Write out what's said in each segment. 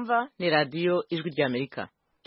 mwumva ni radiyo ijwi ry'Amerika.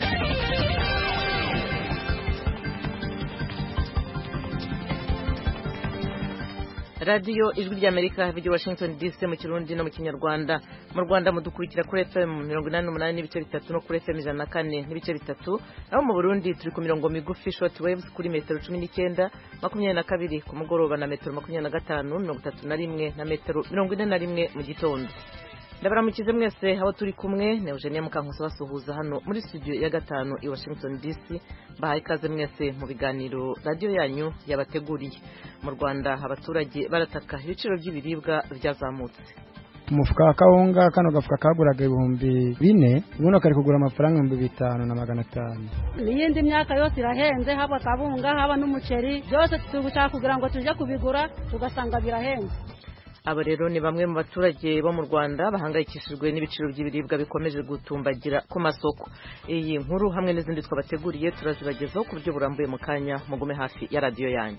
radiyo ijwi ry'Amerika vijya Washington DC mu Kirundi no mu Kinyarwanda. Mu Rwanda mudukurikira kuri FM 88 n'ibice bitatu no kuri FM 104 n'ibice bitatu. Aho mu Burundi turi ku mirongo migufi short waves kuri metero 19, 22 ku mugoroba na metero 25, 31 na metero 41 mu gitondo. Ndabaramukize mwese aho turi kumwe na Eugenia Mukankusi basuhuza hano muri studio ya gatanu i Washington DC. Bahaye ikaze mwese mu biganiro radio yanyu yabateguriye. Mu Rwanda abaturage barataka ibiciro by'ibiribwa byazamutse. Umufuka wa kawunga kano gafuka kaguraga 4,000 ubuno kari kugura amafaranga 5,500. Niyindi myaka yose irahenze, haba kabunga haba n'umuceri byose tugushaka kugira ngo tuje kubigura tugasanga birahenze. Aba rero ni bamwe mu baturage bo mu Rwanda bahangayikishijwe n'ibiciro by'ibiribwa bikomeje gutumbagira ku masoko. Iyi nkuru hamwe n'izindi twabateguriye turazibagezaho ku buryo burambuye mu kanya. Mugume hafi ya radio yanyu.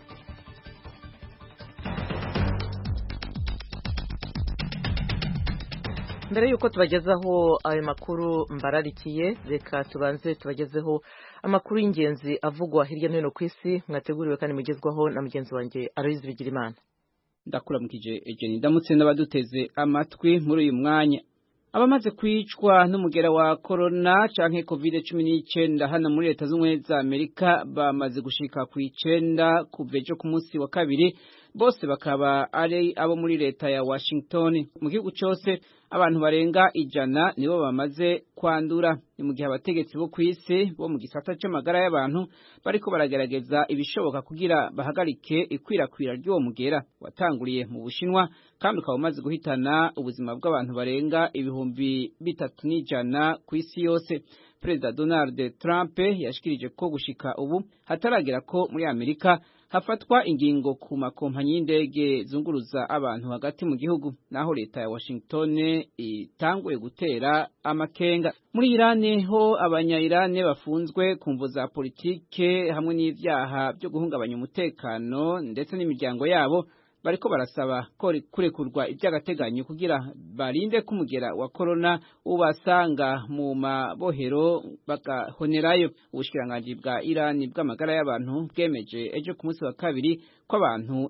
Mbere yuko tubagezaho ayo makuru mbararikiye, reka tubanze tubagezeho amakuru y'ingenzi avugwa hirya no hino ku isi, mwateguriwe kandi mugezwaho na mugenzi wanjye Aloyize Bigirimana. Ndakuramukije Ejeni ndamutse n'abaduteze amatwi muri uyu mwanya. Abamaze kwicwa n'umugera wa corona canke COVID-19 hano muri leta z'Ubumwe za Amerika bamaze gushika ku 9 kuvejo ku munsi wa kabiri, bose bakaba ari abo muri leta ya Washington. Mu gihugu cyose abantu barenga 100 nibo bamaze kwandura. Ni mu gihe abategetsi bo kwisi bo mu gisata cy'amagara y'abantu bariko baragerageza ibishoboka kugira bahagarike ikwirakwira ry'uwo mugera watanguriye mu Bushinwa kandi ukaba umaze guhitana ubuzima bw'abantu barenga 3,100 ku isi yose. Perezida Donald Trump yashikirije ko gushika ubu hataragera ko muri Amerika hafatwa ingingo ku makompanyi y'indege zunguruza abantu hagati mu gihugu, naho leta ya Washington itanguye gutera amakenga. Muri Irani ho abanya-Irani bafunzwe ku mvo za politike hamwe n'ivyaha byo guhungabanya umutekano ndetse n'imiryango yabo bariko barasaba ko kurekurwa iby'agateganyo kugira barinde kumugera wa corona ubasanga mu mabohero bagahonerayo. Ubushikiranganje bwa Irani bw'amagara y'abantu bwemeje ejo ku munsi wa kabiri ko abantu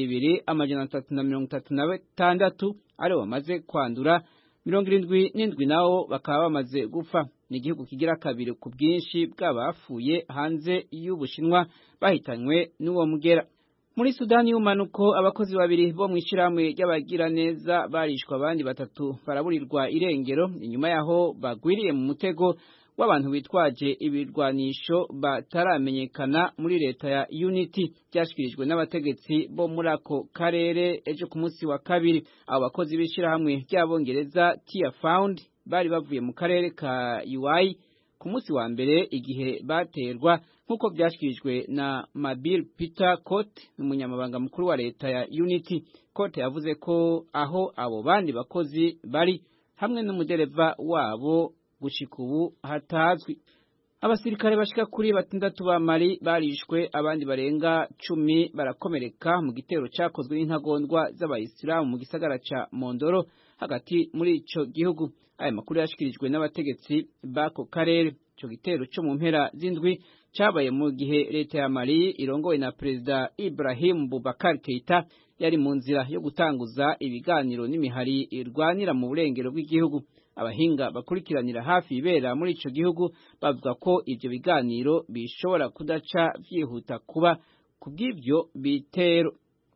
2,336 ari bamaze kwandura, 77 nabo bakaba bamaze gupfa. Ni igihugu kigira kabiri ku bwinshi bw'abafuye hanze y'Ubushinwa bahitanywe n'uwo mugera. Muri Sudani y'umanuko abakozi babiri bo mw'ishiramwe ry'abagira neza barishwa, abandi 3 baraburirwa irengero inyuma yaho bagwiriye mu mutego w'abantu bitwaje ibirwanisho bataramenyekana muri leta ya Unity. Byashikirijwe n'abategetsi bo muri ako karere ejo ku munsi wa kabiri. Abo bakozi b'ishiramwe ry'abongereza Tia Found bari bavuye mu karere ka UI ku munsi wa mbere igihe baterwa, nkuko byashikirijwe na Mabil Peter Court, umunyamabanga mukuru wa leta ya Unity. Court yavuze ko aho abo bandi bakozi bari hamwe n'umudereva wabo gushika ubu hatazwi. Abasirikare bashika kuri 6 ba Mali barishwe, abandi barenga 10 barakomereka mu gitero cyakozwe n'intagondwa z'abayisilamu mu gisagara ca Mondoro hagati muri ico gihugu. Aya makuru yashikirijwe n'abategetsi bako karere. Ico gitero cyo mu mpera z'indwi cyabaye mu gihe leta ya Mali irongowe na Perezida Ibrahim Boubacar Keita yari mu nzira yo gutanguza ibiganiro n'imihari irwanira mu burengero bw'igihugu. Abahinga bakurikiranira hafi ibera muri ico gihugu bavuga ko ivyo biganiro bishobora kudaca vyihuta kuba kubw'ivyo bitero.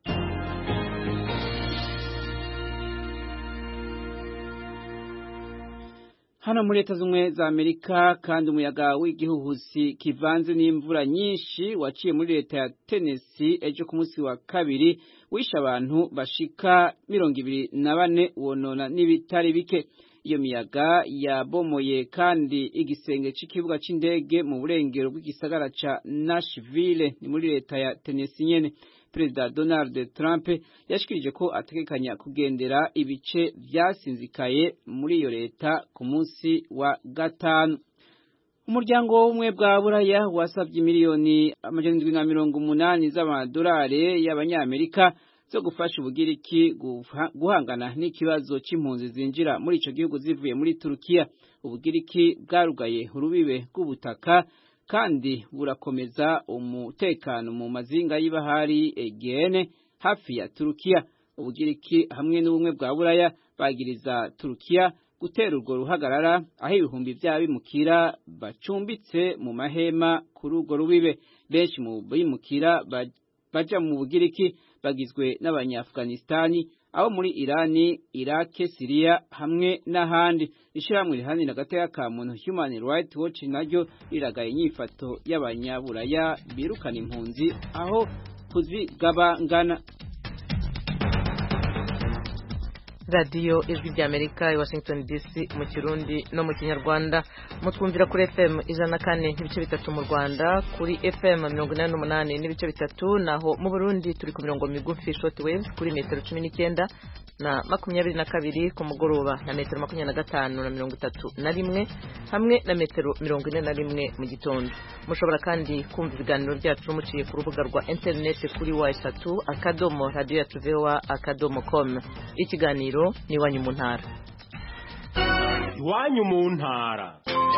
Hano muri leta z'Ubumwe za Amerika kandi umuyaga w'igihuhusi kivanze n'imvura nyinshi waciye muri leta ya Tennessee ejo ku munsi wa kabiri wisha abantu bashika 24 wonona n'ibitari bike. Iyo miyaga yabomoye kandi igisenge c'ikibuga c'indege mu burengero bw'igisagara ca Nashville ni muri leta ya Tennessee nyene. Perezida Donald Trump yashikirije ko ategekanya kugendera ibice vyasinzikaye muri iyo leta ku munsi wa gatanu. Umuryango w'ubumwe bwa Buraya wasavye miliyoni 780 z'amadolari y'abanyamerika zo gufasha Ubugiriki guhangana n'ikibazo c'impunzi zinjira muri ico gihugu zivuye muri Turukiya. Ubugiriki bwarugaye urubibe rw'ubutaka kandi burakomeza umutekano mu mazinga y'ibahari Aegean hafi ya Turukiya. Ubugiriki hamwe n'ubumwe bwa Buraya bagiriza Turukiya gutera urwo ruhagarara aho ibihumbi by'abimukira bacumbitse mu mahema kuri urwo rubibe. Benshi mu bimukira baja mu Bugiriki bagizwe n'Abanya-Afghanistani, abo muri Irani, Iraq, Syria hamwe n'ahandi. Ishyirahamwe riharanira agateka ka muntu Human Rights Watch naryo riragaye inyifato y'Abanyaburaya birukana impunzi aho kuzigabangana. Radio Ijwi ry'Amerika i Washington DC mu Kirundi no mu Kinyarwanda, mutwumvira kuri FM 104.3 mu Rwanda, kuri FM 88 n'ibice bitatu, naho mu Burundi turi ku mirongo migufi short wave kuri metero 19 na 22 ku mugoroba na metero 25 na 31 hamwe na metero 41 mu gitondo. Mushobora kandi kumva ibiganiro byacu muciye ku rubuga rwa internet kuri w3.radio.voa.com. Ikiganiro ni Iwanyu mu Ntara. Iwanyu mu Ntara.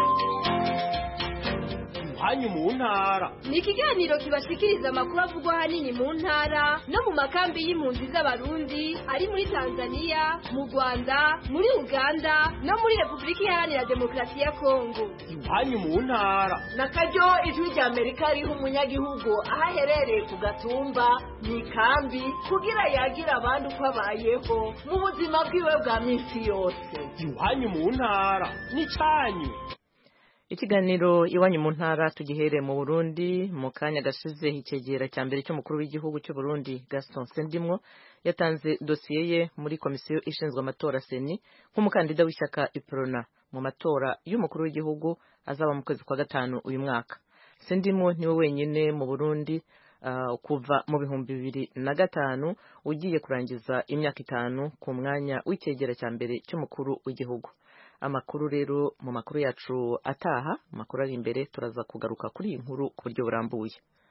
Iwanyu mu Ntara ni ikiganiro kibashikiriza amakuru avugwa ahanini mu ntara no mu makambi y'impunzi z'Abarundi ari muri Tanzania, mu Rwanda, muri Uganda no muri Repubulika Iharanira Demokarasi ya Kongo. Iwanyu mu Ntara nakaryo Ijwi ry'Amerika riha umunyagihugu aho aherereye ku gatumba mu ikambi kugira yagira abandi uko abayeho mu buzima bwiwe bwa minsi yose. Iwanyu mu Ntara ni cyanyu. Ikiganiro Iwanyu mu Ntara tugihere mu Burundi. Mu kanya gashize icegera cya mbere cy'umukuru w'igihugu cy'u Burundi Gaston Sendimwo yatanze dosiye ye muri komisiyo ishinzwe amatora Seni nk'umukandida w'ishyaka Iprona mu matora y'umukuru w'igihugu azaba mu kwezi kwa gatanu uyu mwaka. Sendimwo niwe wenyine mu Burundi kuva mu 2005 ugiye kurangiza imyaka 5 ku mwanya w'icegera cya mbere cy'umukuru w'igihugu. Amakuru rero mu makuru yacu ataha, amakuru ari imbere turaza kugaruka kuri iyi nkuru ku buryo burambuye.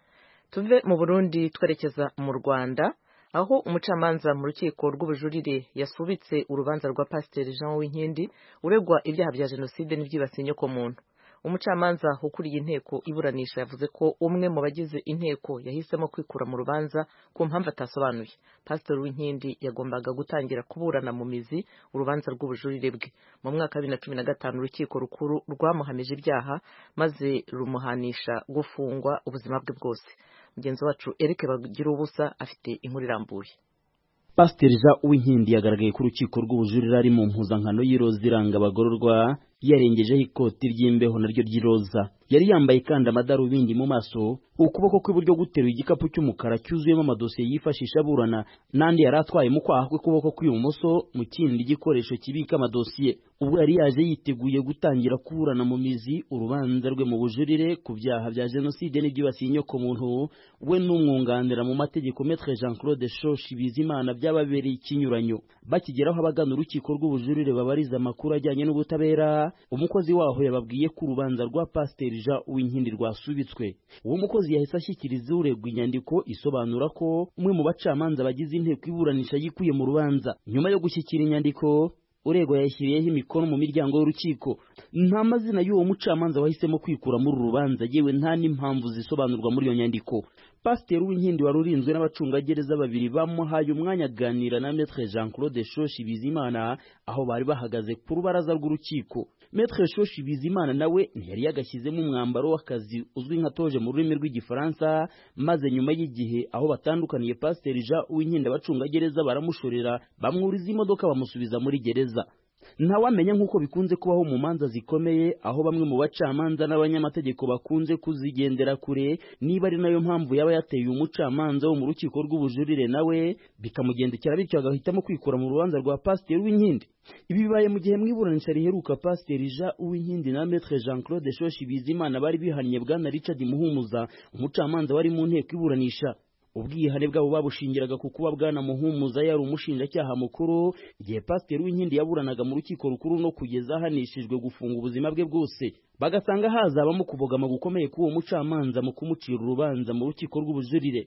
Tuve mu Burundi twerekeza mu Rwanda, aho umucamanza mu rukiko rw'ubujurire yasubitse urubanza rwa Pasteur Jean Uwinkindi uregwa ibyaha bya jenoside n'ibyibasiye inyokomuntu. Umucamanza ukuriye inteko iburanisha yavuze ko umwe mu bagize inteko yahisemo kwikura mu rubanza ku mpamvu atasobanuye. Pastor Uwinkindi yagombaga gutangira kuburana mu mizi urubanza rw'ubujurire bwe. Mu mwaka wa 2015 urukiko rukuru rwamuhamije ibyaha maze rumuhanisha gufungwa ubuzima bwe bwose. Mugenzi wacu Eric Bagirubusa afite inkuru irambuye. Pasteur Jean Uwinkindi yagaragaye ku rukiko rw'ubujurire ari mu mpuzankano y'iroza iranga abagororwa, yarengejeho ikoti ry'imbeho naryo ry'iroza. Yari yambaye kandi amadarubindi mu maso, ukuboko kw'iburyo guteruye igikapu cy'umukara cyuzuyemo amadosiye yifashisha aburana, nandi yari atwaye mu kwaha kw'ukuboko kw'ibumoso mu kindi gikoresho kibika amadosiye. Ubwo yari yaje yiteguye gutangira kuburana mu mizi urubanza rwe mu bujurire ku byaha bya jenoside n'ibyibasiye inyokomuntu, we n'umwunganira mu mategeko Maître Jean-Claude Shoshi Bizimana byababereye ikinyuranyo. Bakigeraho abagana urukiko rw'ubujurire babariza amakuru ajyanye n'ubutabera, umukozi waho yababwiye ko urubanza rwa Pasteur Jean Uwinkindi rwasubitswe. Uwo mukozi yahise ashyikiriza uregwa inyandiko isobanura ko umwe mu bacamanza bagize inteko iburanisha yikuye mu rubanza. Nyuma yo gushyikira inyandiko, uregwa yashyiriyeho imikono mu miryango y'urukiko. Nta mazina y'uwo mucamanza wahisemo kwikura muri rubanza, yewe nta n'impamvu zisobanurwa muri iyo nyandiko. Pasteur Uwinkindi wari urinzwe n'abacungagereza babiri bamuhaye umwanya aganira na Maître Jean-Claude Shoshi Bizimana aho bari bahagaze ku rubaraza rw'urukiko. Maître Shoshi Bizimana nawe ntiyari yagashyizemo umwambaro w'akazi uzwi nka toje mu rurimi rw'igifaransa, maze nyuma y'igihe aho batandukaniye Pasteur Jean Uwinkindi abacungagereza baramushorera bamwuriza imodoka bamusubiza muri gereza. Ntawamenya nk'uko bikunze kubaho mu manza zikomeye aho bamwe mu bacamanza n'abanyamategeko bakunze kuzigendera kure, niba ari nayo mpamvu yaba yateye umucamanza wo mu rukiko rw'ubujurire nawe bikamugendekera bityo agahitamo kwikura mu rubanza rwa Pasteur Uwinkindi. Ibi bibaye mu gihe mwiburanisha riheruka Pasteur Jean Uwinkindi na Maître Jean-Claude Shoshi Bizimana bari bihannye bwana Richard Muhumuza, umucamanza wari mu nteko iburanisha. Ubwihane bwabo babushingiraga ku kuba bwana Muhumuza yari umushinjacyaha mukuru igihe Pasteur Uwinkindi yaburanaga mu rukiko rukuru no kugeza ahanishijwe gufunga ubuzima bwe bwose. Bagasanga hazabamo kubogama gukomeye k'uwo mucamanza mu kumucira urubanza mu rukiko rw'ubujurire.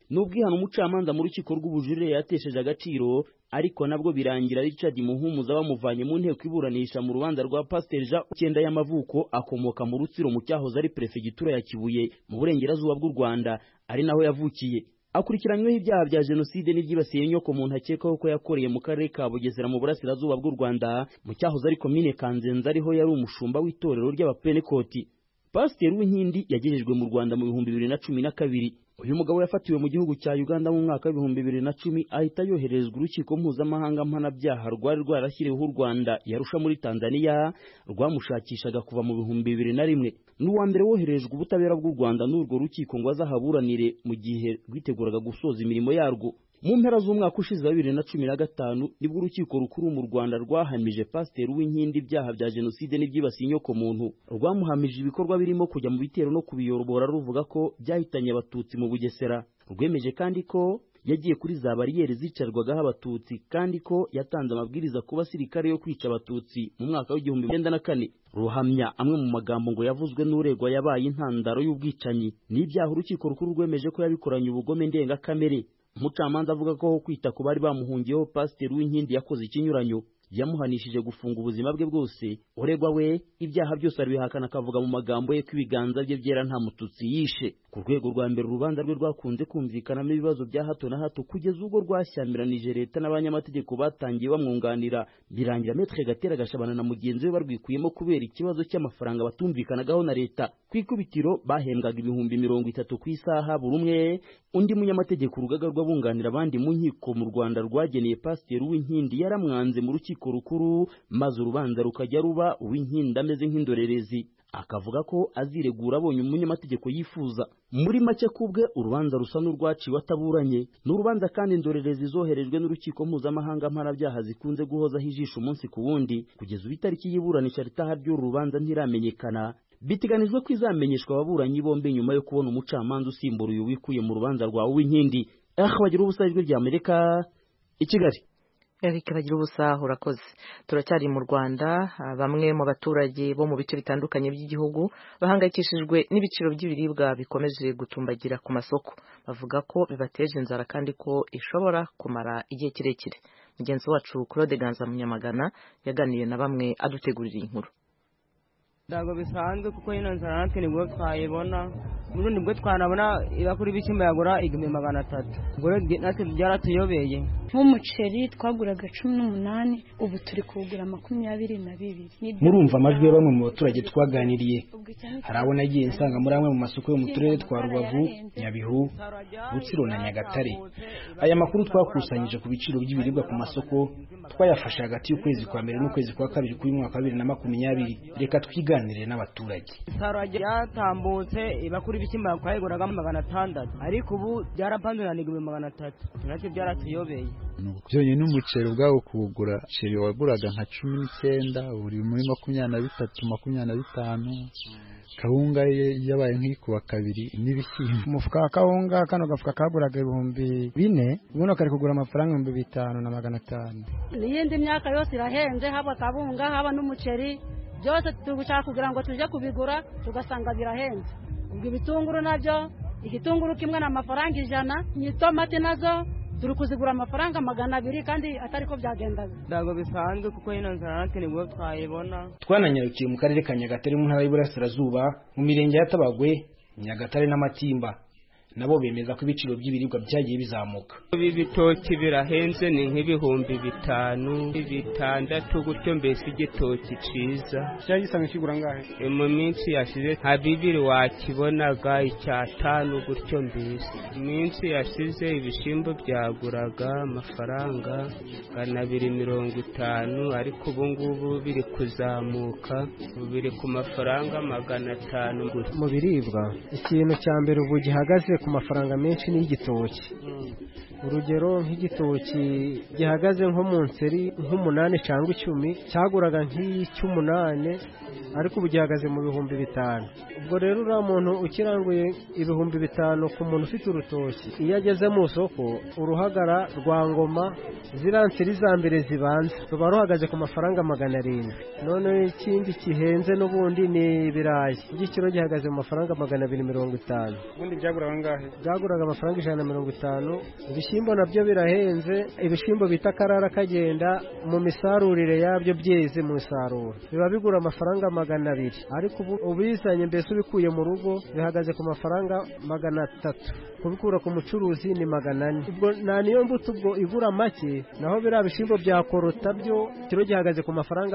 nubwo ihana umucamanza mu rukiko rw'ubujurire yatesheje agaciro ariko nabwo birangira Richard Muhumuza bamuvanye mu nteko iburanisha mu rubanza rwa Pasteur Jean 9 y'amavuko akomoka mu Rutsiro mu cyahoze ari prefegitura ya Kibuye mu burengerazuba bw'u Rwanda ari naho yavukiye. Akurikiranyweho ibyaha bya jenoside n'ibyibasiye inyoko muntu akekwaho ko yakoreye mu karere ka Bugesera mu burasirazuba bw'u Rwanda mu cyahoze ari komine Kanzenze ariho yari umushumba w'itorero ry'abapenekoti. Pasteur Uwinkindi yagejejwe mu Rwanda mu 2012. Uyu mugabo yafatiwe mu gihugu cya Uganda mu mwaka wa 2010 ahita yoherezwa urukiko mpuzamahanga mpanabyaha rwari rwarashyiriweho u Rwanda yarusha muri Tanzania rwamushakishaga kuva mu 2001. N'uwa mbere woherejwe ubutabera bw'u Rwanda n'urwo rukiko ngo azahaburanire mu gihe rwiteguraga gusoza imirimo yarwo. Mu mpera z'umwaka ushize wa 2015 nibwo urukiko rukuru mu Rwanda rwahamije Pasteur Uwinkindi ibyaha bya jenoside n'ibyibasiye inyoko muntu. Rwamuhamije ibikorwa birimo kujya mu bitero no kubiyorobora ruvuga ko byahitanye abatutsi mu Bugesera. Rwemeje kandi ko yagiye kuri za bariyeri zicarwagaho abatutsi kandi ko yatanze amabwiriza ku basirikare yo kwica abatutsi mu mwaka wa 1994. Ruhamya amwe mu magambo ngo yavuzwe n'uregwa yabaye intandaro y'ubwicanyi n'ibyaha urukiko rukuru rwemeje ko yabikoranye ubugome ndengakamere. Umucamanza avuga ko kwita ku bari bamuhungiyeho Pasteur Uwinkindi yakoze ikinyuranyo, yamuhanishije gufunga ubuzima bwe bwose. Uregwa we ibyaha byose arabihakana akavuga mu magambo ye ko ibiganza bye byera nta mututsi yishe. Ku rwego rwa mbere urubanza rwe rwakunze kumvikanamo ibibazo bya hato na hato kugeza ubwo rwashyamiranyije leta n'abanyamategeko batangiye bamwunganira birangira Maître Gatera Gashabana na mugenzi we barwikuyemo kubera ikibazo cy'amafaranga batumvikanagaho na leta. Ku ikubitiro bahembwaga 30,000 ku isaha buri umwe. Undi munyamategeko urugaga rw'abunganira abandi mu nkiko mu Rwanda rwageneye Pasteur Uwinkindi yaramwanze mu rukiko rukuru maze urubanza rukajya ruba Uwinkindi ameze nk'indorerezi akavuga ko aziregura abonye umunyamategeko yifuza. Muri make kubwe urubanza rusa n'urwaciwe ataburanye. N'urubanza kandi indorerezi zoherejwe n'urukiko mpuzamahanga mpanabyaha zikunze guhozaho ijisho umunsi ku wundi kugeza ubu itariki y'iburanisha ritaha ry'uru rubanza ntiramenyekana. Bitiganijwe ko izamenyeshwa ababuranyi bombi nyuma yo kubona umucamanza usimbura uyu wikuye mu rubanza rwa Uwinkindi. Bagira ubusa ijwi rya Amerika i Kigali. Eric bagira ubusa urakoze. Turacyari mu Rwanda, bamwe mu baturage bo mu bice bitandukanye by'igihugu bahangayikishijwe n'ibiciro by'ibiribwa bikomeje gutumbagira ku masoko. Bavuga ko bibateje inzara kandi ko ishobora kumara igihe kirekire. Mugenzi wacu Claude Ganza Munyamagana yaganiriye na bamwe adutegurira inkuru. Ndago bisanzwe kuko ino nzara natwe nibwo twayibona. Murundi bwo twanabona ibakuri bikimba yagura 1300. Ubwo natwe byaratuyobeye. Nk'umuceri twaguraga 18 ubu turi kugura 22. Murumva amajwi ya bamwe mu baturage twaganiriye. Harabona agiye insanga muri amwe mu masoko yo mu turere twa Rubavu, Nyabihu, Rutsiro na Nyagatare. Aya makuru twakusanyije ku biciro by'ibiribwa ku masoko twayafashe hagati y'ukwezi kwa mbere n'ukwezi kwa kabiri kuri mwaka wa 2020. Reka twiganire n'abaturage. Sarajya yatambutse ibakuri bikimba kwayiguraga 600 ariko ubu byarapanzwe na 300. Natwe byaratuyobeye. Byonye n'umuceri ubwawo kuwugura ceri waguraga nka 19 uri muri 23-25. Kawunga yabaye nk'ikuba kabiri n'ibishyimbo. Umufuka wa kawunga kano gafuka kaguraga 4,000 ubuno kari kugura amafaranga 5,500. N'iyindi myaka yose irahenze haba kabunga haba n'umuceri byose tugushaka kugira ngo tuje kubigura tugasanga birahenze. Ubwo ibitunguru nabyo igitunguru kimwe na amafaranga 100 n'itomati nazo turi kuzigura amafaranga 200 kandi atari ko byagendaga. Ndago bisanzwe kuko ino nzara natwe nibwo twayibona. Twananyarukiye mu karere ka Nyagatare mu ntara y'Iburasirazuba mu mirenge ya Tabagwe, Nyagatare n'Amatimba. Nabo bemeza ko ibiciro by'ibiribwa byagiye bizamuka. Ibi bitoki birahenze ni nk'ibihumbi 5, 6 gutyo mbese igitoki ciza. Cyagisanga kigura ngahe? Mu minsi yashize nta bibiri wakibonaga icyatanu gutyo mbese. Minsi yashize ibishimbo byaguraga amafaranga 250 ariko ubu ngubu biri kuzamuka biri ku mafaranga 500. Mu biribwa ikintu cya mbere ubu gihagaze ku mafaranga menshi n'igitoki. urugero nk'igitoki gihagaze nko mu nseri nk'umunani cyangwa 10 cyaguraga nk'icy'umunani ariko ubu gihagaze mu 5,000. ubwo rero uriya muntu ukiranguye 5,000 ku muntu ufite urutoki, iyo ageze mu isoko uruhagara rwa ngoma ziriya nseri za mbere zibanza ruba ruhagaze ku mafaranga 700. none ikindi kihenze n'ubundi ni ibirayi, igiciro gihagaze mu mafaranga 250. ubundi byaguraga angahe? byaguraga amafaranga 150. ibishyimbo nabyo birahenze, ibishyimbo bita karara kagenda mu misarurire yabyo byeze mu isarura biba bigura amafaranga 200, ariko ubu ubizanye mbese ubikuye mu rugo bihagaze ku mafaranga 300, kubikura ku mucuruzi ni 400. ubwo nta niyo mbuto ubwo igura make, naho biriya bishyimbo bya korota byo kiro gihagaze ku mafaranga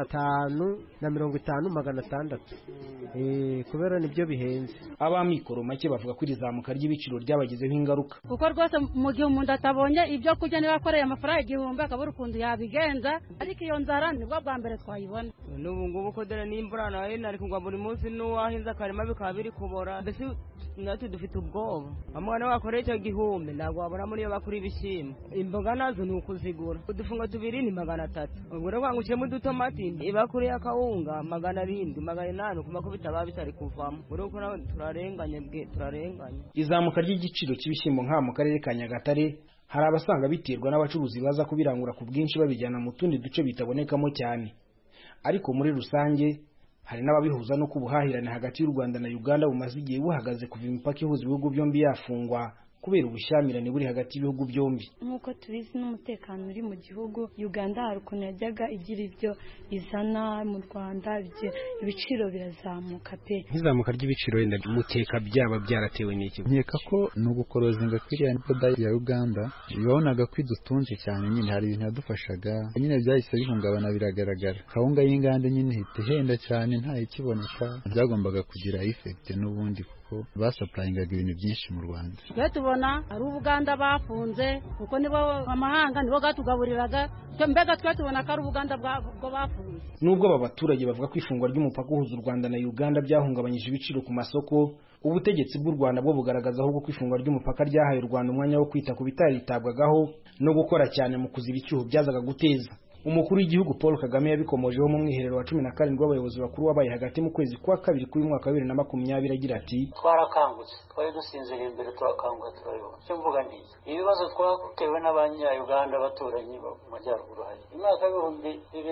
550, 600. kubera nibyo bihenze. Abamikoro make bavuga ko irizamuka ry'ibiciro ryabagizeho ingaruka, kuko rwose mu gihe umuntu atabonye ibyo kurya niba akoreye amafaranga 1000 akabura ukuntu yabigenza, ariko iyo nzara nibwo bwa mbere twayibona. n'ubu ngubu ko dore n'imvura nayo nari kugwa buri munsi, n'uwahinze akarima bikaba biri kubora, mbese natwe dufite ubwoba. amwana wakoreye icyo 1000 ntabwo wabura muri iyo bakura ibishyimbo. imboga nazo ni ukuzigura, udufungo 2 ni 300. ubwo rero wangukiyemo udutomati ibakuri y'akawunga 700, 800 kuma ko bitaba bitari kuvamo. uruko turarenganye. Izamuka ry'igiciro cy'ibishyimbo nka mu karere ka Nyagatare hari abasanga biterwa n'abacuruzi baza kubirangura ku bwinshi babijyana mu tundi duce bitabonekamo cyane, ariko muri rusange hari n'ababihuza no kubuhahirane hagati y'u Rwanda na Uganda bumaze igihe buhagaze kuva imipaka ihuza ibihugu byombi yafungwa kubera ubushyamirane buri hagati y'ibihugu byombi. nk'uko tubizi n'umutekano uri mu gihugu, Uganda hari ukuntu yajyaga igira ibyo izana mu Rwanda, ibiciro birazamuka pe. nk'izamuka ry'ibiciro wenda mukeka byaba byaratewe n'iki? nkeka ko ni ugukorozinga kwiriya boda ya Uganda, babonaga ko idutunze cyane, nyine hari ibintu yadufashaga nyine byahise bihungabana biragaragara. kawunga y'Inganda nyine ihita ihenda cyane nta ikiboneka, byagombaga kugira effect n'ubundi kuko basapurayingaga ibintu byinshi mu Rwanda. tubona ari Uganda bafunze kuko nibo amahanga nibo gatugaburiraga, mbega twe tubona ko ari Uganda bwo bafunze. Nubwo aba baturage bavuga ko ifungwa ry'umupaka uhuza u Rwanda na Uganda byahungabanyije ibiciro ku masoko, ubutegetsi bw'u Rwanda bwo bugaragaza ahubwo ko ifungwa ry'umupaka ryahaye u Rwanda umwanya wo kwita ku bitaritabwagaho no gukora cyane mu kuziba icyuho byazaga guteza. Umukuru w'igihugu Paul Kagame yabikomojeho mu mwiherero wa 17 w'abayobozi bakuru wabaye hagati mu kwezi kwa kabiri k'uyu mwaka wa 2020 agira ati twarakangutse, twari dusinziriye imbere turakanguka turabibona. icyo mvuga ndi ibibazo twatewe n'abanya-Uganda baturanyi mu majyaruguru hari imyaka y'ibihumbi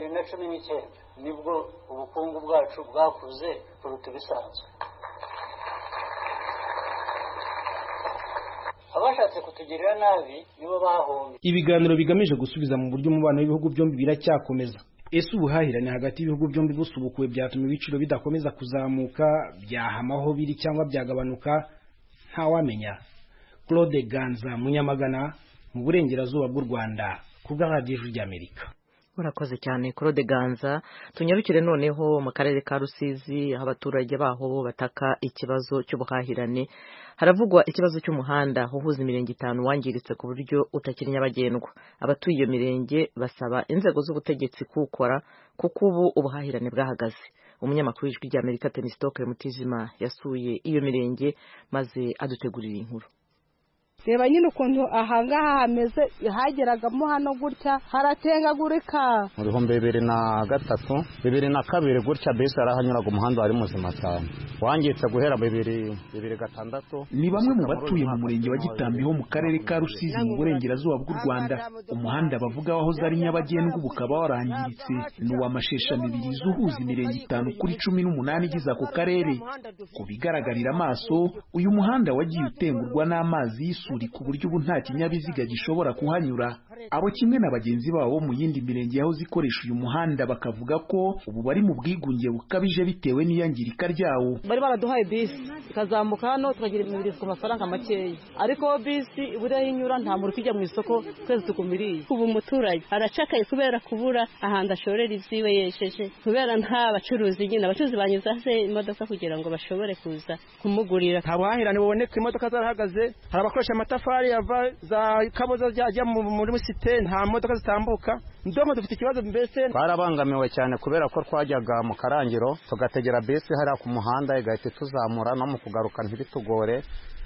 2019 nibwo ubukungu bwacu bwakuze kuruta ibisanzwe. abashatse kutugirira nabi nibo bahombye. Ibiganiro bigamije gusubiza mu buryo umubano w'ibihugu byombi biracyakomeza. Ese ubuhahirane hagati y'ibihugu byombi busubukuwe byatuma ibiciro bidakomeza kuzamuka, byahamaho biri cyangwa byagabanuka? Ntawamenya. Claude Ganza Munyamagana mu burengerazuba bw'u Rwanda ku bwa Radio y'Amerika. Murakoze cyane Claude Ganza. Tunyarukire noneho mu karere ka Rusizi, abaturage baho bataka ikibazo cy'ubuhahirane. Haravugwa ikibazo cy'umuhanda uhuza imirenge 5 wangiritse ku buryo utakiri nyabagendwa. Abatuye iyo mirenge basaba inzego z'ubutegetsi kuwukora kuko ubu ubuhahirane bwahagaze. Umunyamakuru w'Ijwi ry'Amerika Temistocle Mutijima yasuye iyo mirenge maze adutegurira inkuru. Reba nyine ukuntu ahangaha hameze, hageragamo hano gutya haratengagurika. Mu 2003 2002 gutya bese arahanyuraga umuhanda wari muzima cyane, wangitse guhera 2006. Ni bamwe mu batuye mu murenge wa Gitambi ho mu karere ka Rusizi mu burengerazuba bw'u Rwanda. Umuhanda bavuga wahoze ari nyabagendwa bukaba warangiritse, ni uw'amashesha 2 uhuza imirenge 5 kuri 18 igize ako karere. Ku bigaragarira amaso, uyu muhanda wagiye utengurwa n'amazi y'isuri ku buryo ubu nta kinyabiziga gishobora kuhanyura. Abo kimwe na bagenzi babo mu yindi mirenge yaho zikoresha uyu muhanda bakavuga ko ubu bari mu bwigunge bukabije bitewe n'iyangirika ryawo. Bari baraduhaye bisi ikazamuka hano tukagira imibirizo ku mafaranga makeya, ariko bisi buriya inyura nta muntu kijya mu isoko twese tukumiriye. Ubu umuturage aracakaye kubera kubura ahandi ashorera iziwe yesheje, kubera nta bacuruzi nyine abacuruzi banyuza se imodoka kugira ngo bashobore kuza kumugurira. Nta buhahirane buboneka, imodoka zarahagaze, hari abakoresha amatafari yava za Kaboza ajya muri site, nta modoka zitambuka. Ndomo dufite ikibazo mbese. Barabangamiwe cyane kubera ko twajyaga mu Karangiro tugategera bisi hari ku muhanda igahita tuzamura no mu kugaruka ntibitugore.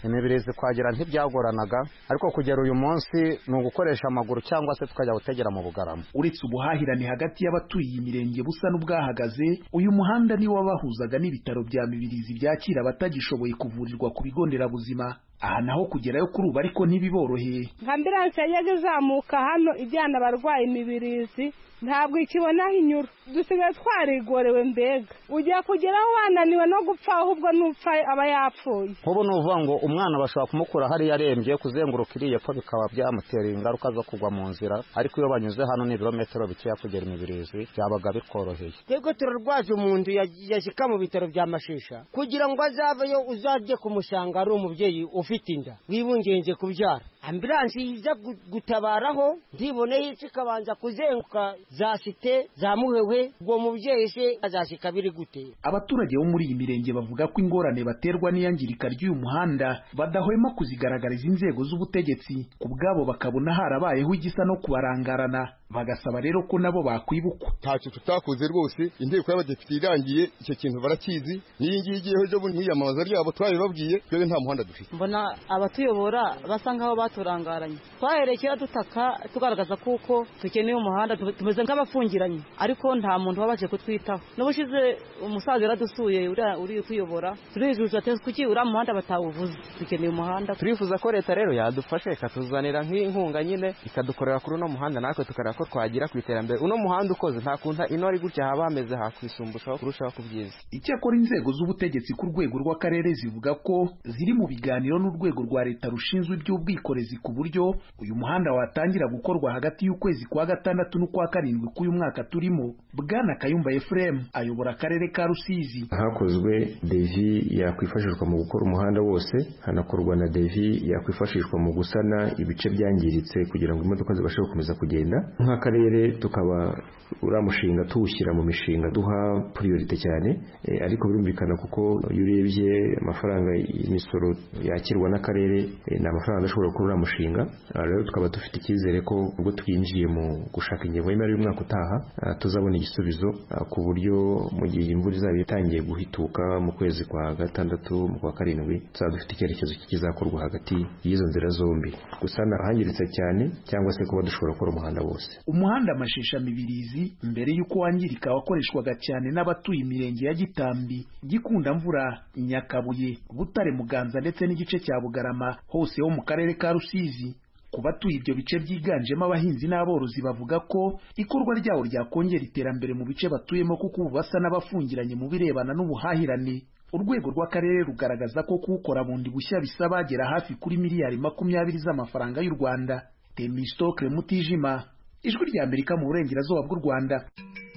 imibirizi kwagera ntibyagoranaga ariko kugera uyu munsi ni ugukoresha amaguru cyangwa se tukajya gutegera mu Bugarama. Uretse ubuhahirane hagati y'abatuye iyi mirenge busa n'ubwahagaze, uyu muhanda ni wabahuzaga n'ibitaro bya Mibirizi byakira abatagishoboye kuvurirwa ku bigo nderabuzima. Aha naho kugerayo kuri ubu ariko ntibiboroheye. Ambulance yajyaga izamuka hano ijyana abarwayi Mibirizi ntabwo ikibona inyura, dusigaye twarigorewe mbega ujya kugeraho wananiwe no gupfa ahubwo n'upfa aba yapfuye. Nk'ubu ni uvuga ngo umwana bashobora kumukura hari yarembye kuzenguruka iriya pfa bikaba byamutera ingaruka zo kugwa mu nzira, ariko iyo banyuze hano ni ibirometero bikeya kugera Mibirizi byabaga bikoroheye. Twebwe turarwaje umuntu yashyika mu bitaro bya Mashisha kugira ngo azaveyo uzajye kumushanga ari umubyeyi ufite inda wibungenze kubyara, ambulance iza gutabaraho ndiboneye ikabanza kuzenguka za site za Muhewe, ubwo mubyeyi se azashika biri gute? Abaturage bo muri iyi mirenge bavuga ko ingorane baterwa n'iyangirika ry'uyu muhanda badahwema kuzigaragariza inzego z'ubutegetsi, ku bwabo bakabona harabayeho igisa no kubarangarana, bagasaba rero ko nabo bakwibukwa. Ntacyo tutakoze rwose, inteko y'abadepite irangiye icyo kintu barakizi, n'iyi ngiyi igiyeho ejo bundi mwiyamamaza ryabo twabibabwiye, twebwe nta muhanda dufite. Mbona abatuyobora basa nkaho baturangaranye, twaherekera dutaka tugaragaza kuko dukeneye umuhanda, tumeze nk'abafungiranye, ariko nta muntu wabaje kutwitaho. N'ubushize umusaza yaradusuye uri kuyobora, turijuza ati kuki uriya muhanda batawuvuze, dukeneye umuhanda. Turifuza ko leta rero yadufasha ikatuzanira nk'inkunga nyine ikadukorera kuri uno muhanda, natwe tukareba ko twagira ku iterambere. Uno muhanda ukoze nta kunta inori gutya haba hameze hakwisumbushwaho kurushaho kubyiza. Icyakora inzego z'ubutegetsi ku rwego rw'akarere zivuga ko ziri mu biganiro n'urwego rwa leta rushinzwe iby'ubwikorezi ku buryo uyu muhanda watangira gukorwa hagati y'ukwezi kwa gatandatu n'ukwa karindwi k'uyu mwaka turimo. Bwana Kayumba Ephraim ayobora akarere ka Rusizi. Hakozwe devi yakwifashishwa mu gukora umuhanda wose, hanakorwa na devi yakwifashishwa mu gusana ibice byangiritse kugira ngo imodoka zibashe gukomeza kugenda. Nk'akarere tukaba uramushinga tuwushyira mu mishinga duha priorite cyane, ariko birumvikana kuko iyo urebye amafaranga y'imisoro yakirwa n'akarere ni amafaranga ashobora gukora uramushinga. Rero tukaba dufite icyizere ko ubwo twinjiye mu gushaka ingengo y'imari y'umwaka utaha tuzabona igisubizo, ku buryo mu gihe imvura izaba itangiye guhituka mu kwezi kwa gatandatu mu kwa karindwi tuzaba dufite icyerekezo kizakorwa hagati y'izo nzira zombi, gusana ahangiritse cyane cyangwa se kuba dushobora gukora umuhanda wose. Umuhanda Mashisha Mibirizi mbere y'uko wangirika wakoreshwaga cyane n'abatuye imirenge ya Gitambi, Gikundamvura, Nyakabuye, Butare, Muganza ndetse n'igice cya Bugarama hose ho mu karere ka Rusizi. Ku batuye ibyo bice byiganjemo abahinzi n'aborozi bavuga ko ikorwa ryawo ryakongera iterambere mu bice batuyemo kuko ubu basa n'abafungiranye mu birebana n'ubuhahirane. Urwego rw'akarere rugaragaza ko kuwukora bundi bushya bisaba agera hafi kuri miliyari 20 z'amafaranga y'u Rwanda. Temistokle Mutijima, Ijwi rya Amerika mu burengerazuba bw'u Rwanda.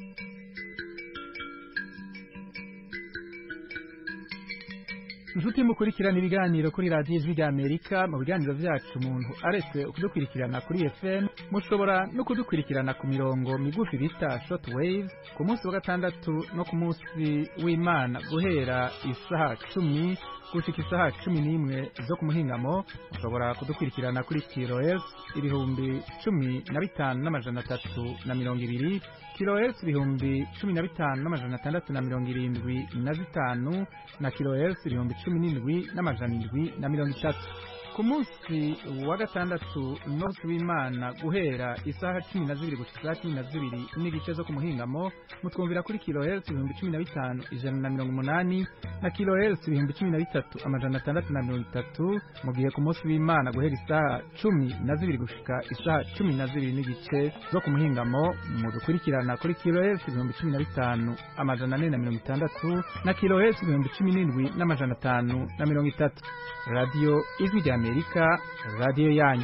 Inshuti mukurikirana ibiganiro kuri radiyo Ijwi rya Amerika, mu biganiro byacu umuntu aretse kudukurikirana kuri FM, mushobora no kudukurikirana ku mirongo migufi bita short wave ku munsi wa gatandatu no ku munsi w'Imana guhera isaha 10 gushika isaha 11 zo ku muhingamo. Mushobora kudukurikirana kuri kilohertz 15,320 kilohertz 15,675 na kilohertz 17,730. Ku munsi wa gatandatu no w'Imana guhera isaha 12 gushika 12 n'igice zo ku muhingamo mutwumvira kuri kilohertz 15,180 na kilohertz 13,630. mu gihe ku munsi w'Imana guhera isaha 12 gushika isaha 12 n'igice zo ku muhingamo mudukurikirana kuri kilohertz 15,460 na kilohertz 17,530. Radio Ijwi rya Amerika, radio yanyu.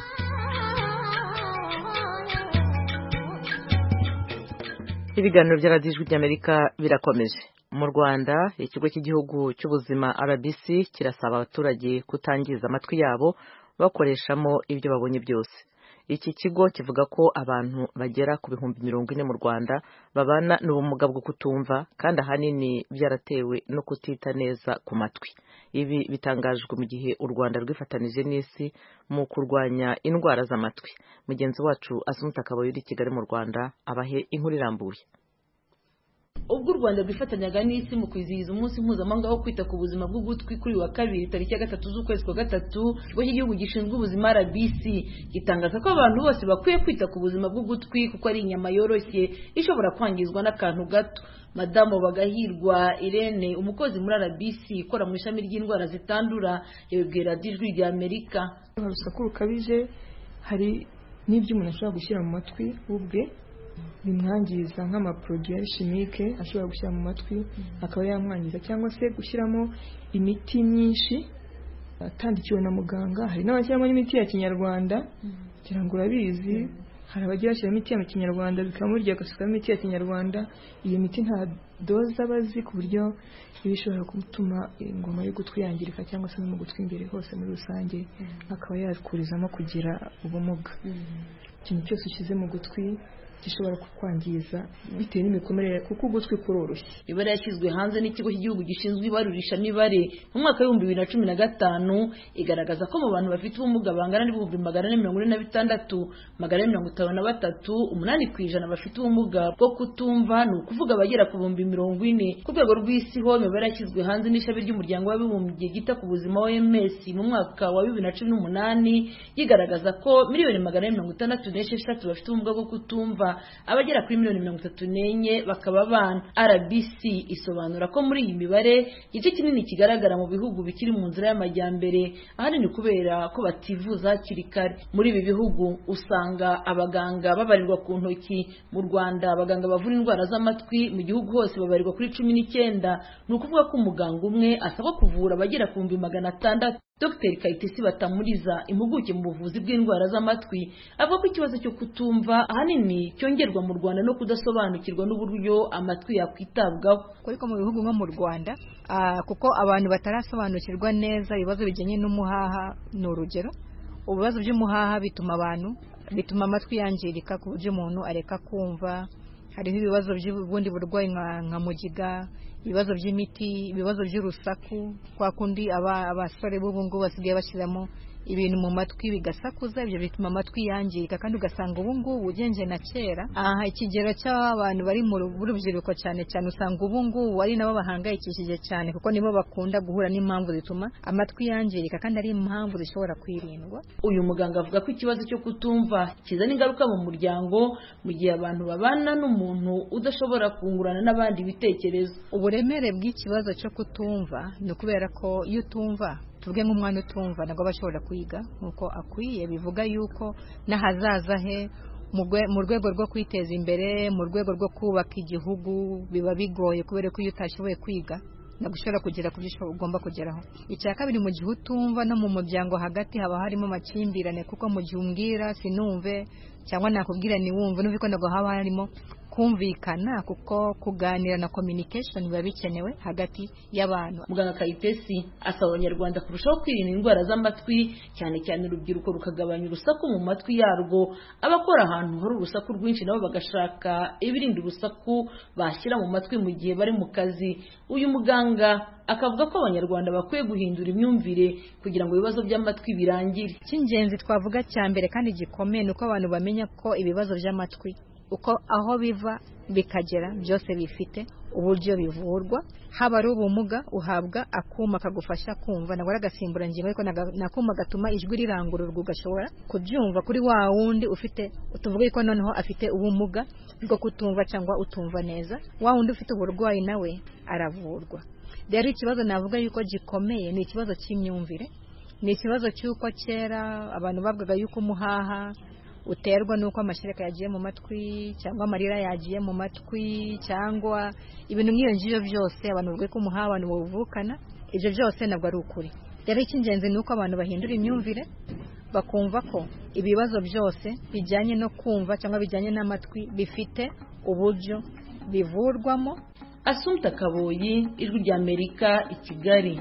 Ibiganiro bya Radio Ijwi rya Amerika birakomeje. Mu Rwanda, ikigo cy'igihugu cy'ubuzima RBC kirasaba abaturage kutangiza amatwi yabo bakoreshamo ibyo babonye byose. Iki kigo kivuga ko abantu bagera ku 40,000 mu Rwanda babana n'ubumuga bwo kutumva, kandi ahanini byaratewe no kutita neza ku matwi. Ibi bitangajwe mu gihe u Rwanda rwifatanije n'isi mu kurwanya indwara z'amatwi. Mugenzi wacu Asumta Kaboyuri Kigali mu Rwanda abahe inkuru irambuye. Ubwo ubwo u Rwanda rwifatanyaga n'isi mu kwizihiza umunsi mpuzamahanga wo kwita ku buzima bw'ugutwi kuri wa kabiri tariki ya 3 z'ukwezi kwa 3, ikigo cy'igihugu gishinzwe ubuzima RBC gitangaza ko abantu bose bakwiye kwita ku buzima bw'ugutwi kuko ari inyama yoroshye ishobora kwangizwa n'akantu gato. Madamu Bagahirwa Irene, umukozi muri RBC ikora mu ishami ry'indwara zitandura, yabibwira Ijwi rya Amerika. Hari urusaku rukabije, hari n'ibyo umuntu ashobora gushyira mu matwi ubwe bimwangiza nk'amaproduit chimique ashobora gushyira mu matwi akaba yamwangiza, cyangwa se gushyiramo imiti myinshi atandikiwe na muganga. Hari n'abashyiramo n'imiti ya kinyarwanda, kugira ngo urabizi hari abagira bashyiramo imiti ya kinyarwanda bikamurya agasukamo imiti ya kinyarwanda. Iyo miti nta doza bazi, ku buryo ibishobora gutuma ingoma y'ugutwi yangirika, cyangwa se no mu gutwi imbere hose muri rusange akaba yakurizamo kugira ubumuga. Ikintu cyose ushyize mu gutwi gishobora kukwangiza bitewe n'imikomerere, kuko ugutwi kuroroshye. Ibara yashyizwe hanze n'ikigo cy'igihugu gishinzwe ibarurisha mibare mu mwaka wa 2015 igaragaza ko mu bantu bafite ubumuga bangana n'ibihumbi 446, 453, 8% bafite ubumuga bwo kutumva, ni ukuvuga abagera ku 40,000. Ku rwego rw'isi ho imibare yashyizwe hanze n'ishami ry'umuryango w'abibumbye gita ku buzima OMS mu mwaka wa 2018 yigaragaza ko 1,466 bafite ubumuga bwo kutumva, abagera kuri 134 bakaba abana. RBC isobanura ko muri iyi mibare igice kinini kigaragara mu bihugu bikiri mu nzira y'amajyambere, ahanini kubera ko bativuza hakiri kare. Muri ibi bihugu usanga abaganga babarirwa ku ntoki. Mu Rwanda abaganga bavura indwara z'amatwi mu gihugu hose babarirwa kuri 19, ni ukuvuga ko umuganga umwe asabwa kuvura abagera ku 600. Dr. Kayitesi Batamuriza, impuguke mu buvuzi bw'indwara z'amatwi, avuga ko ikibazo cyo kutumva ahanini cyongerwa mu Rwanda no kudasobanukirwa n'uburyo amatwi yakwitabwaho. Kuko mu bihugu nko mu Rwanda kuko abantu batarasobanukirwa neza ibibazo bijyanye n'umuhaha, ni urugero ibibazo by'umuhaha bituma amatwi yangirika ku buryo umuntu areka kumva. Hariho ibibazo by'ubundi burwayi nka mugiga, ibibazo by'imiti, ibibazo by'urusaku, kwa kundi abasore b'ubu ngubu basigaye bashyiramo ibintu mu matwi bigasakuza, ibyo bituma amatwi yangirika. Kandi ugasanga ubu ngubu ugenje na kera ikigero cy'abantu bari mu rubyiruko cyane cyane usanga ubu ngubu ari nabo bahangayikishije cyane, kuko nibo bakunda guhura n'impamvu zituma amatwi yangirika, kandi ari impamvu zishobora kwirindwa. Uyu muganga avuga ko ikibazo cyo kutumva kizana ingaruka mu muryango mu gihe abantu babana n'umuntu udashobora kungurana n'abandi ibitekerezo. Uburemere bw'ikibazo cyo kutumva ni ukubera ko iyo utumva, tuvuge nk'umwana utumva ntabwo aba ashobora kwiga nk'uko akwiye. Bivuga yuko n'ahazaza he mu rwego rwo kwiteza imbere, mu rwego rwo kubaka igihugu biba bigoye, kubera ko iyo utashoboye kwiga ntabwo ushobora kugera ku byo ugomba kugeraho. Icya kabiri, mu gihe utumva no mu muryango hagati haba harimo amakimbirane, kuko mu gihe umbwira sinumve cyangwa nakubwira niwumve, n'uvuga ko ntabwo haba harimo kumvikana, kuko kuganira na communication biba bikenewe hagati y'abantu. Muganga Kayitesi asaba Abanyarwanda kurushaho kwirinda indwara z'amatwi, cyane cyane urubyiruko rukagabanya urusaku mu matwi yarwo. Abakora ahantu hari urusaku rwinshi nabo bagashaka ibirinda urusaku bashyira mu matwi mu gihe bari mu kazi. Uyu muganga akavuga ko Abanyarwanda bakwiye guhindura imyumvire kugira ngo ibibazo by'amatwi birangire. Cy'ingenzi twavuga cya mbere kandi gikomeye ni uko abantu bamenya ko ibibazo by'amatwi uko aho biva bikagera byose bifite uburyo bivurwa. Haba ari ubumuga uhabwa akuma kagufasha kumva, nabwo agasimbura ngingo, ariko nakuma gatuma ijwi rirangururwa ugashobora kubyumva kuri wa wundi ufite, tuvuge ko noneho afite ubumuga bwo kutumva cyangwa utumva neza. Wa wundi ufite uburwayi nawe aravurwa. Rero ikibazo navuga yuko gikomeye ni ikibazo cy'imyumvire, ni ikibazo cy'uko kera abantu bavugaga yuko umuhaha uterwa nuko amashereka yagiye mu matwi cyangwa amarira yagiye mu matwi cyangwa ibintu nk'iyo ngibyo byose abantu bavuga ko umuhaha abantu bavukana. Ibyo byose ntabwo ari ukuri. Rero icy'ingenzi ni uko abantu bahindura imyumvire, bakumva ko ibibazo byose bijyanye no kumva cyangwa bijyanye n'amatwi bifite uburyo bivurwamo. Assumpta Kaboyi, Ijwi rya Amerika, i Kigali.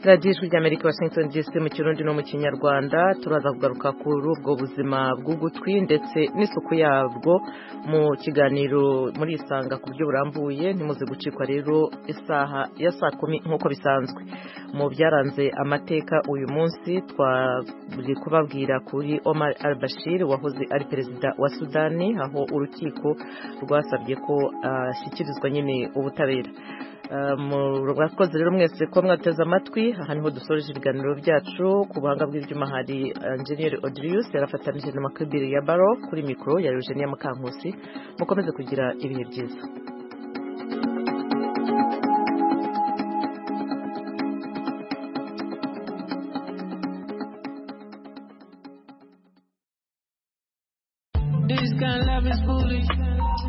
radiyo ijwi ry'Amerika Washington DC mu kirundi no mu kinyarwanda turaza kugaruka kuri ubwo buzima bw'ugutwi ndetse n'isuku yabwo mu kiganiro muri isanga ku buryo burambuye ntimuze gucikwa rero isaha ya saa 10 nk'uko bisanzwe mu byaranze amateka uyu munsi twari kubabwira kuri Omar al-Bashir wahoze ari perezida wa Sudani aho urukiko rwasabye ko ashyikirizwa nyine ubutabera murakoze rero mwese ko mwateze amatwi aha niho dusoreje ibiganiro byacu ku buhanga bw'ibyuma hari Engineer Odrius yarafatanije na Makabiri ya Baro kuri mikoro ya Eugenia Mukankusi mukomeze kugira ibihe byiza. This kind of love is foolish.